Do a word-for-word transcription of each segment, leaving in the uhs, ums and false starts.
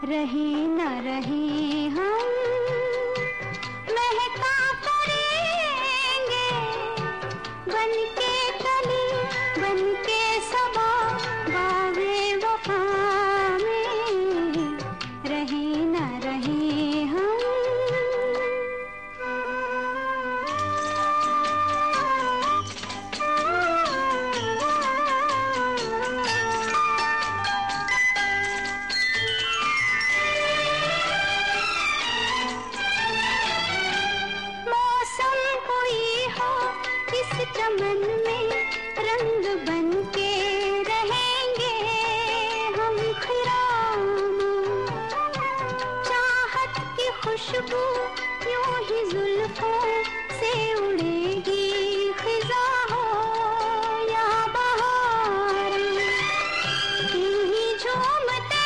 रहे न रहे हम महका करेंगे, बनके कली बनके सबा बागे वफा में रहे न रहे हम। चमन में रंग बनके रहेंगे हम खिरामा, चाहत की खुशबू यूं ही जुल्फों से उड़ेगी खिजा हो या बहार, यूं ही झूमते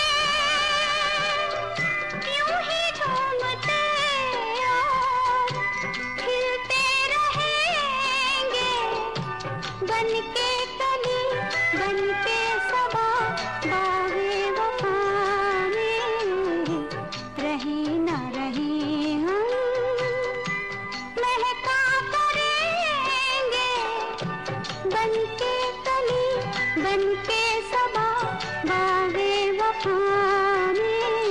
यूं ही झूमते और खिलते बनके कली बनके सबा बागे वफा में रहे न रहे हम महका करेंगे, बनके कली बनके सबा बागे वफा में।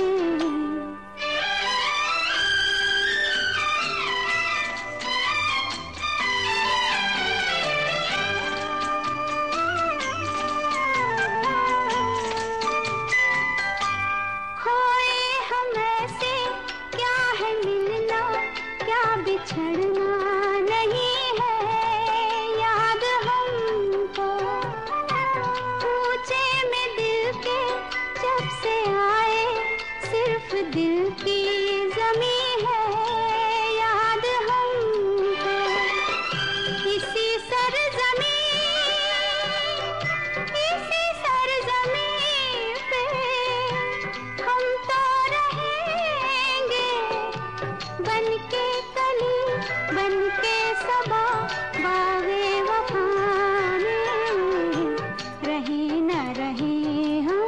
बिछड़ना नहीं है याद हमको, पूछे में दिल के जब से आए सिर्फ दिल की जमी है याद हमको। इसी सरजमी इसी सरजमी पे हम तो रहेंगे, बनके बनके सबा बागे वफा में रहे न रहे हम।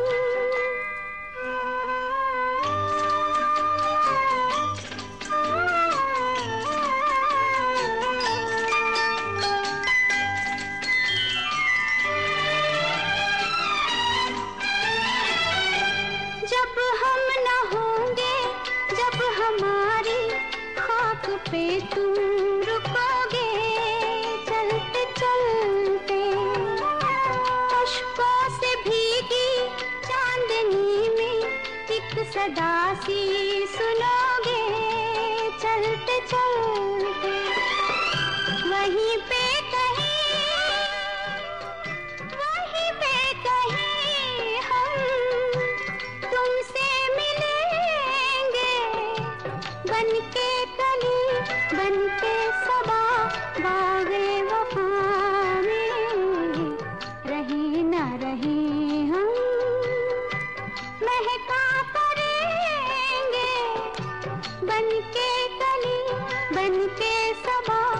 जब हम न होंगे, जब हमारी खाक पे तुम रुकोगे चलते चलते, अश्कों से भीगी चांदनी में एक सदा सी सुनोगे चलते चलते, वहीं पे कहीं वहीं पे कहीं हम तुमसे मिलेंगे, बनके कली बनके सबा बागे वफा में रहे न रहे हम महका करेंगे, बनके कली बनके सबा